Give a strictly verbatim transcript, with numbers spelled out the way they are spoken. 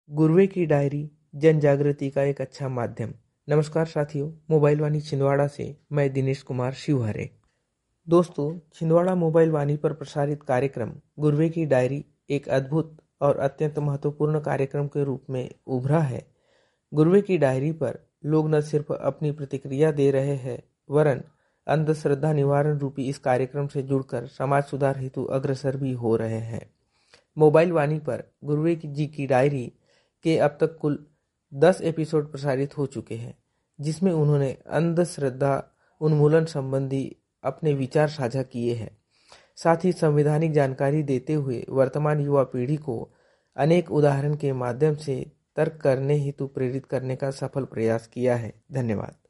गुरुवे की डायरी जन जागृति का एक अच्छा माध्यम। नमस्कार साथियों, मोबाइल वाणी छिंदवाड़ा से मैं दिनेश कुमार शिवहरे। दोस्तों, छिंदवाड़ा मोबाइल वाणी पर प्रसारित कार्यक्रम गुरुवे की डायरी एक अद्भुत और अत्यंत महत्वपूर्ण कार्यक्रम के रूप में उभरा है। गुरुवे की डायरी पर लोग न सिर्फ अपनी प्रतिक्रिया दे रहे हैं, वरन अंधश्रद्धा निवारण रूपी इस कार्यक्रम से जुड़कर समाज सुधार हेतु अग्रसर भी हो रहे हैं। मोबाइल वाणी पर गुरुवे जी की डायरी के अब तक कुल दस एपिसोड प्रसारित हो चुके हैं, जिसमें उन्होंने अंधश्रद्धा उन्मूलन संबंधी अपने विचार साझा किए हैं। साथ ही संवैधानिक जानकारी देते हुए वर्तमान युवा पीढ़ी को अनेक उदाहरण के माध्यम से तर्क करने हेतु प्रेरित करने का सफल प्रयास किया है। धन्यवाद।